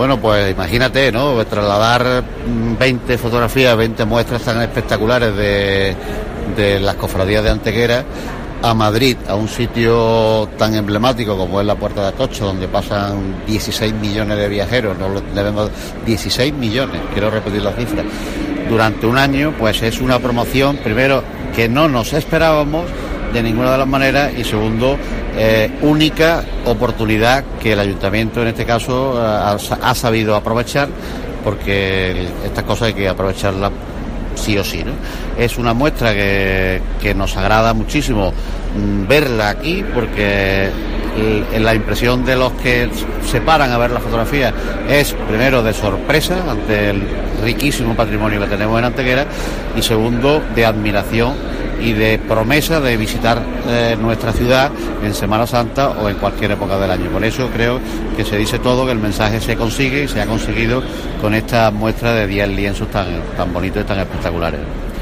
Bueno, pues imagínate, ¿no? Trasladar 20 fotografías, 20 muestras tan espectaculares de las cofradías de Antequera a Madrid, a un sitio tan emblemático como es la Puerta de Atocha, donde pasan 16 millones de viajeros, no debemos 16 millones, quiero repetir la cifra, durante un año, pues es una promoción, primero, que no nos esperábamos de ninguna de las maneras, y segundo, única oportunidad que el ayuntamiento en este caso ha sabido aprovechar, porque estas cosas hay que aprovecharlas sí o sí, ¿no? Es una muestra que nos agrada muchísimo verla aquí, porque la impresión de los que se paran a ver la fotografía es, primero, de sorpresa ante el riquísimo patrimonio que tenemos en Antequera, y segundo, de admiración y de promesa de visitar nuestra ciudad en Semana Santa o en cualquier época del año. Por eso creo que se dice todo, que el mensaje se consigue y se ha conseguido con esta muestra de 10 lienzos tan bonitos y tan espectaculares.